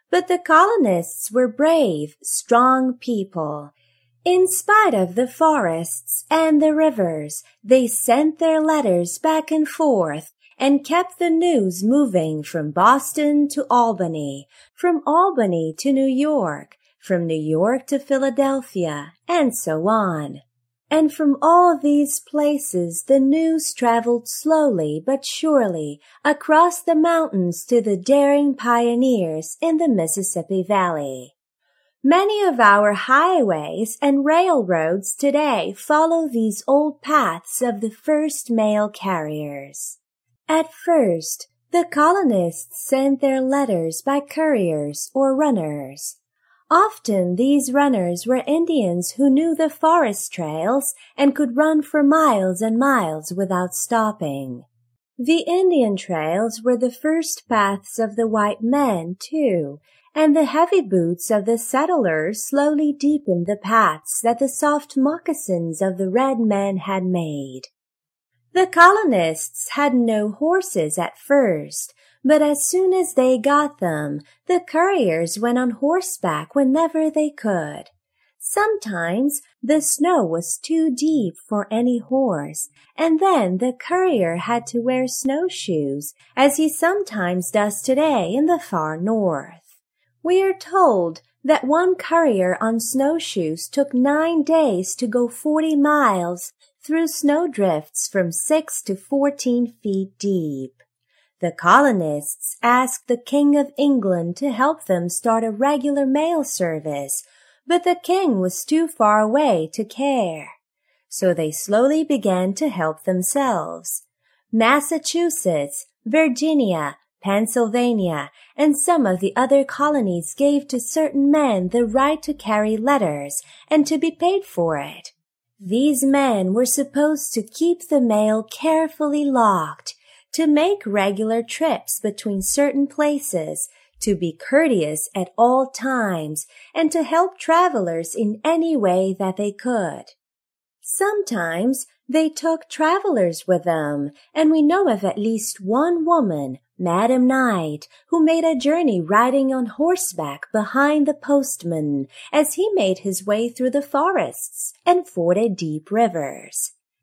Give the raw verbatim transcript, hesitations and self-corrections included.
But the colonists were brave, strong people. In spite of the forests and the rivers, they sent their letters back and forth and kept the news moving from Boston to Albany, from Albany to New York, from New York to Philadelphia, and so on. And from all these places the news traveled slowly but surely across the mountains to the daring pioneers in the Mississippi Valley. Many of our highways and railroads today follow these old paths of the first mail carriers. At first, the colonists sent their letters by couriers or runners. Often these runners were Indians who knew the forest trails and could run for miles and miles without stopping. The Indian trails were the first paths of the white men, too, and the heavy boots of the settlers slowly deepened the paths that the soft moccasins of the red men had made. The colonists had no horses at first, but as soon as they got them, the couriers went on horseback whenever they could. Sometimes the snow was too deep for any horse, and then the courier had to wear snowshoes, as he sometimes does today in the far north. We are told that one courier on snowshoes took nine days to go forty miles through snowdrifts from six to fourteen feet deep. The colonists asked the King of England to help them start a regular mail service, but the king was too far away to care. So they slowly began to help themselves. Massachusetts, Virginia, Pennsylvania, and some of the other colonies gave to certain men the right to carry letters and to be paid for it. These men were supposed to keep the mail carefully locked, to make regular trips between certain places, to be courteous at all times, and to help travelers in any way that they could. Sometimes they took travelers with them, and we know of at least one woman, Madam Knight, who made a journey riding on horseback behind the postman as he made his way through the forests and forded deep rivers.